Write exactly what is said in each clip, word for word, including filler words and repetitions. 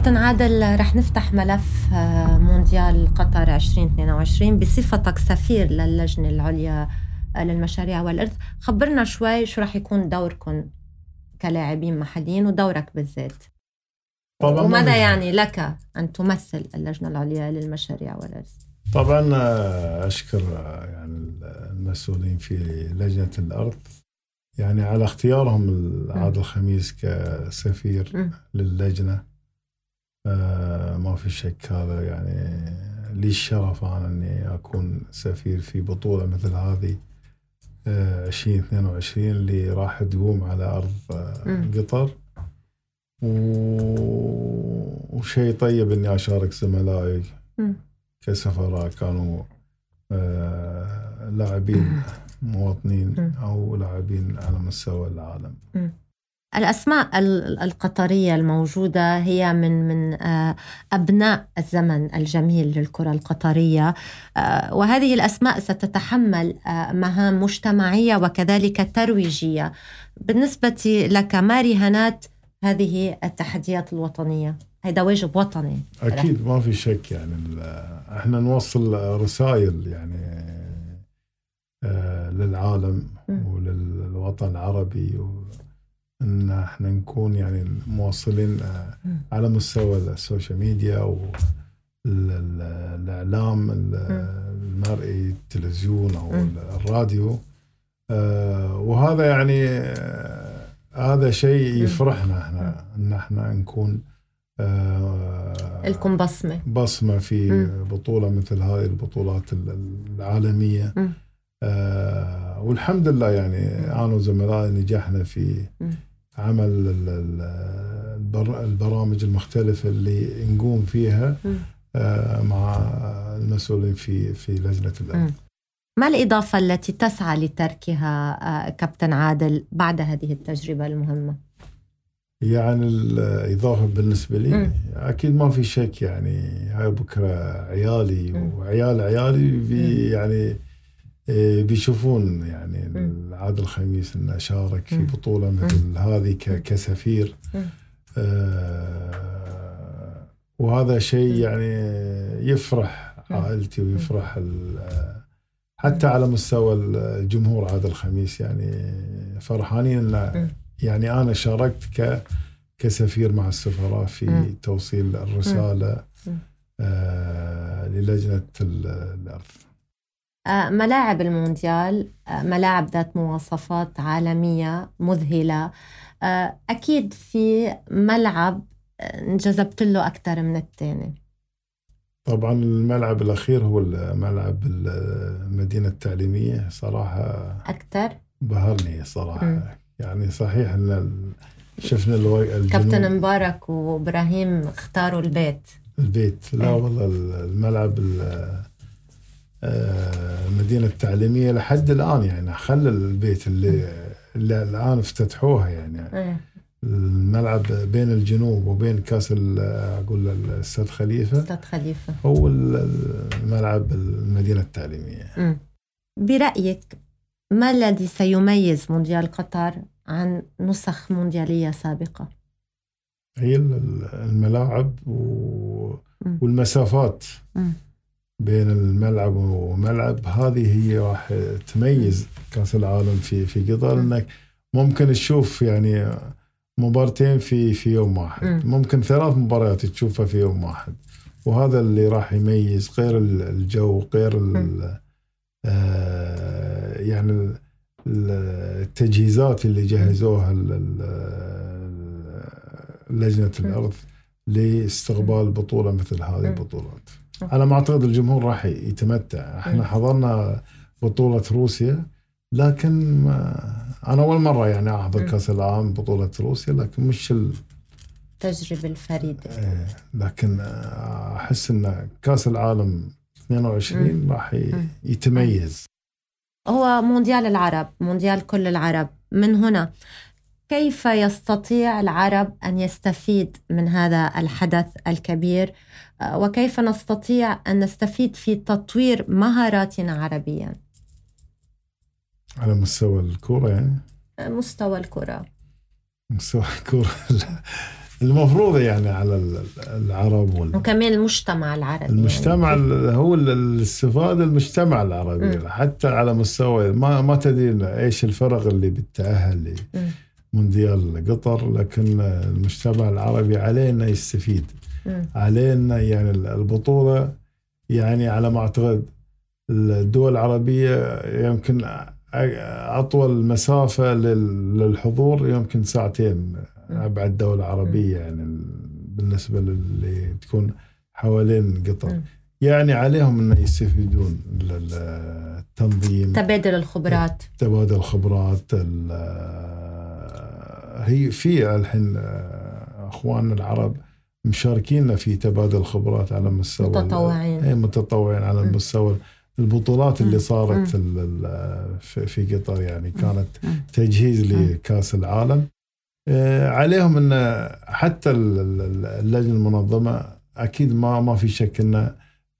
كابتن عادل، رح نفتح ملف مونديال قطر عشرين اثنين وعشرين بصفتك سفير للجنة العليا للمشاريع والإرث. خبرنا شوي شو رح يكون دوركم كلاعبين محليين ودورك بالذات، وماذا يعني لك أن تمثل اللجنة العليا للمشاريع والإرث؟ طبعا أشكر يعني المسؤولين في لجنة الأرض يعني على اختيارهم عادل الخميس كسفير م. للجنة. آه ما في شك، هذا يعني لي الشرف أنا أني أكون سفير في بطولة مثل هذه آه عشرين اثنين وعشرين اللي راح تقوم على أرض آه قطر، وشيء طيب أني أشارك زملائي كسفراء كانوا آه لاعبين مواطنين أو لاعبين على مستوى العالم. م. الأسماء القطرية الموجودة هي من من أبناء الزمن الجميل للكرة القطرية، وهذه الأسماء ستتحمل مهام مجتمعية وكذلك ترويجية. بالنسبة لك ما رهانات هذه التحديات الوطنية؟ هذا واجب وطني أكيد ما في شك. يعني احنا نوصل رسائل يعني للعالم وللوطن العربي، ان احنا نكون يعني موصلين على مستوى السوشيال ميديا والاعلام المرئي، التلفزيون او الراديو، وهذا يعني هذا شيء يفرحنا احنا ان احنا نكون لكم بصمه بصمه في بطوله مثل هذه البطولات العالميه. والحمد لله يعني انا وزملائي نجحنا في عمل البرامج المختلفة اللي نقوم فيها مع المسؤولين في في لجنة الأرض. ما الإضافة التي تسعى لتركها كابتن عادل بعد هذه التجربة المهمة؟ يعني الإضافة بالنسبة لي م. أكيد ما في شك، يعني هاي بكرة عيالي م. وعيال عيالي بي يعني بيشوفون يعني عادل الخميس إنه شارك في بطولة مثل هذه كسفير، آه وهذا شيء يعني يفرح عائلتي ويفرح حتى على مستوى الجمهور. عادل الخميس يعني فرحانين إن يعني أنا شاركت ك كسفير مع السفراء في توصيل الرسالة آه للجنة الأرض. ملاعب المونديال ملاعب ذات مواصفات عالمية مذهلة، أكيد في ملعب انجذبت له أكثر من الثاني. طبعا الملعب الأخير هو الملعب المدينة التعليمية، صراحة أكثر بهرني صراحة. م. يعني صحيح أن شفنا الجنوب كابتن مبارك وإبراهيم اختاروا البيت البيت لا اه. والله الملعب المدينة التعليمية لحد الآن يعني خلى البيت اللي, اللي الآن افتتحوها يعني اه. الملعب بين الجنوب وبين كاس أقول الأستاذ خليفة أستاذ خليفة هو الملعب المدينة التعليمية. م. برأيك ما الذي سيميز مونديال قطر عن نسخ مونديالية سابقة؟ هي الملاعب والمسافات م. بين الملعب وملعب، هذه هي راح تميز كأس العالم في في قطر، انك ممكن تشوف يعني مبارتين في في يوم واحد، م. ممكن ثلاث مباريات تشوفها في يوم واحد، وهذا اللي راح يميز غير الجو، غير آه يعني التجهيزات اللي جهزوها لجنة الأرض لاستقبال بطولة مثل هذه البطولات. أنا ما أعتقد الجمهور راح يتمتع. إحنا حضرنا بطولة روسيا، لكن أنا أول مرة يعني أحضر كأس العالم بطولة روسيا، لكن مش التجربة الفريدة. لكن أحس أن كأس العالم اثنين وعشرين راح يتميز. هو مونديال العرب، مونديال كل العرب. من هنا كيف يستطيع العرب أن يستفيد من هذا الحدث الكبير، وكيف نستطيع أن نستفيد في تطوير مهاراتنا عربيا على مستوى الكرة؟ يعني مستوى الكرة مستوى الكرة المفروض يعني على العرب وال... وكمان المجتمع العربي المجتمع يعني. هو الاستفادة المجتمع العربي م. حتى على مستوى ما ما تدري ايش الفرق اللي بتأهل لمونديال قطر، لكن المجتمع العربي علينا يستفيد م. علينا يعني البطولة يعني على ما اعتقد الدول العربية يمكن أطول مسافة للحضور يمكن ساعتين أبعد دولة عربية يعني بالنسبة اللي تكون حوالين قطر م. يعني عليهم أن يستفيدون التنظيم، تبادل الخبرات تبادل الخبرات. هي في الحين أخواننا العرب مشاركين في تبادل الخبرات على مستوى متطوعين أي متطوعين على المستوى البطولات اللي صارت في قطر يعني كانت تجهيز لكأس العالم. عليهم أن حتى اللجنة المنظمة أكيد ما ما في شك أن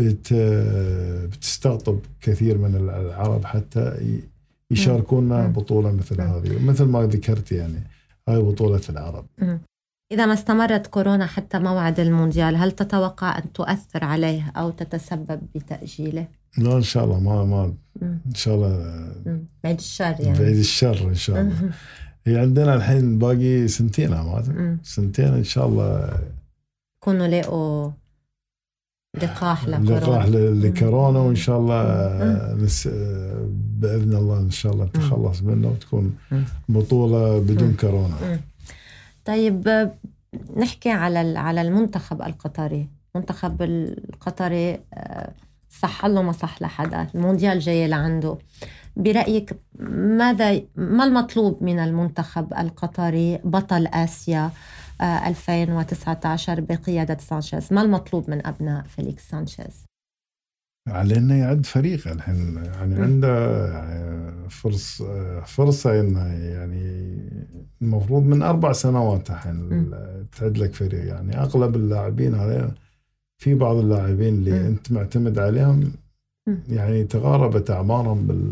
بتستقطب كثير من العرب حتى يشاركونا بطولة مثل هذه، مثل ما ذكرت يعني هاي بطولة العرب. إذا ما استمرت كورونا حتى موعد المونديال، هل تتوقع أن تؤثر عليه أو تتسبب بتأجيله؟ لا إن شاء الله ما ما إن شاء الله بعيد الشر يعني بعيد الشر إن شاء الله. هي عندنا الحين باقي سنتين ما سنتين إن شاء الله كونوا لاقوا لقاح لكورونا لقاح لكورونا، وإن شاء الله نس... بإذن الله إن شاء الله نتخلص منه وتكون بطولة بدون كورونا. طيب نحكي على على المنتخب القطري. المنتخب القطري صح له ما صح لحدا، المونديال جاي لعنده. برأيك ماذا ما المطلوب من المنتخب القطري بطل آسيا ألفين وتسعة عشر بقيادة سانشيز؟ ما المطلوب من أبناء فيليكس سانشيز؟ علينا يعد فريق الحين يعني م. عنده فرصة فرصة إنه يعني المفروض من أربع سنوات الحين تعد لك فريق. يعني أغلب اللاعبين هذين في بعض اللاعبين اللي م. أنت معتمد عليهم م. يعني تقاربت أعمارهم بال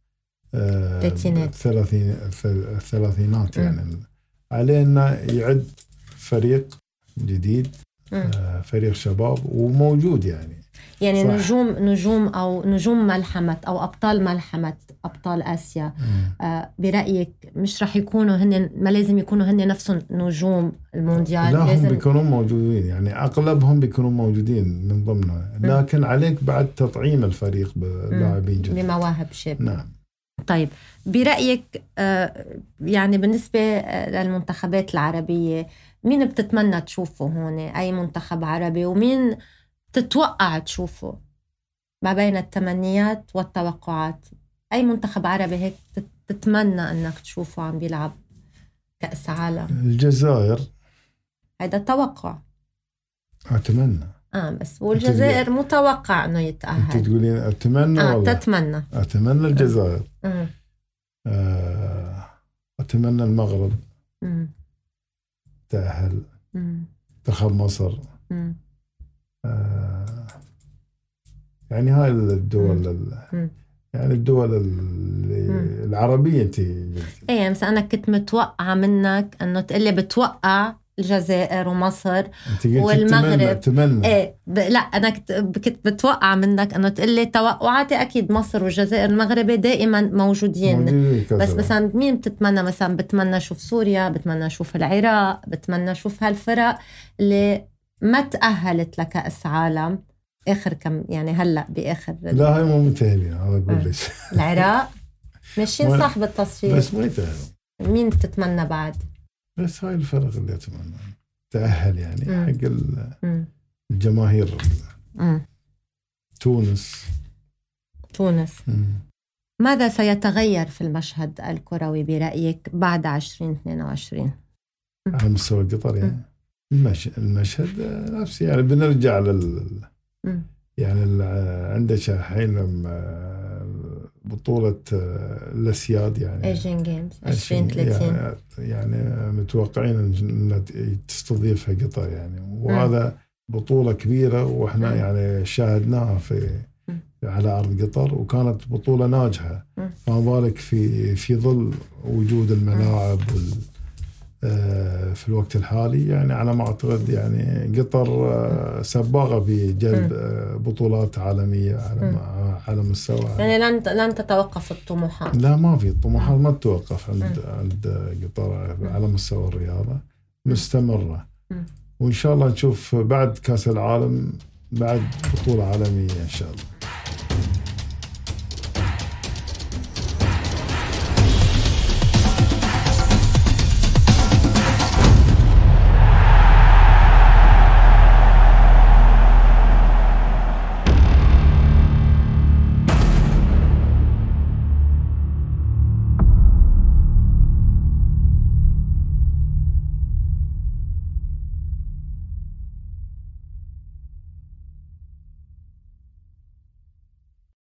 الثلاثين الثلاثينات يعني. علينا يعد فريق جديد م. فريق شباب وموجود يعني يعني صح. نجوم نجوم أو نجوم ملحمة أو أبطال ملحمة أبطال آسيا آه برأيك مش رح يكونوا هن، ما لازم يكونوا هن نفسهم نجوم المونديال؟ لا لازم هم بيكونوا موجودين يعني أغلبهم بيكونوا موجودين من ضمنه، لكن عليك بعد تطعيم الفريق بلاعبين جديد بمواهب شاب. نعم. طيب برأيك آه يعني بالنسبة للمنتخبات العربية مين بتتمنى تشوفه هون؟ أي منتخب عربي؟ ومين تتوقع تشوفه ما بين التمنيات والتوقعات؟ أي منتخب عربي هيك تتمنى أنك تشوفه عم بيلعب كأس عالم؟ الجزائر. هذا توقع. أتمنى. آه بس والجزائر متوقع أنه يتأهل. أنت تقولين أتمنى آه والله؟ تتمنى. أتمنى الجزائر. آه. آه. أتمنى المغرب م. تأهل. منتخب مصر. م. آه يعني هاي الدول م. يعني الدول العربية انت ايه مثلا انا كنت متوقعة منك انه تقلي بتوقع الجزائر ومصر والمغرب. أتمنى. ايه ب... لا انا كنت كنت بتوقع منك انه تقلي توقعاتي اكيد مصر والجزائر المغرب دائما موجودين, موجودين بس مثلا مين بتتمنى؟ مثلا بتمنى اشوف سوريا، بتمنى اشوف العراق، بتمنى اشوف هالفرق اللي ما تأهلت لكأس عالم آخر كم يعني هلأ بآخر. لا هاي مو متأهلين أنا أقول ليش. العراق ماشيين صح بالتصفيق بس ما يتأهلوا. مين تتمنى بعد؟ بس هاي الفرق اللي أتمنى تأهل يعني م. حق الجماهير. م. تونس. تونس. م. ماذا سيتغير في المشهد الكروي برأيك بعد عشرين اثنين وعشرين؟ على مستوى قطر يعني. م. المشهد نفسي يعني بنرجع لل م. يعني عندك الحين بطولة الأسياد يعني ايجين جيمز عشرين ثلاثين يعني, يعني متوقعين أن تستضيفها قطر يعني، وهذا م. بطولة كبيرة وإحنا م. يعني شاهدناها في م. على أرض قطر وكانت بطولة ناجحة. ما بالك في في ظل وجود الملاعب وال في الوقت الحالي، يعني على ما أعتقد يعني قطر سباقة بجلب بطولات عالمية على على مستوى، يعني لن لن تتوقف الطموحات. لا ما في الطموحات ما تتوقف عند عند قطر على مستوى الرياضة، مستمرة. وإن شاء الله نشوف بعد كأس العالم بعد بطولة عالمية إن شاء الله.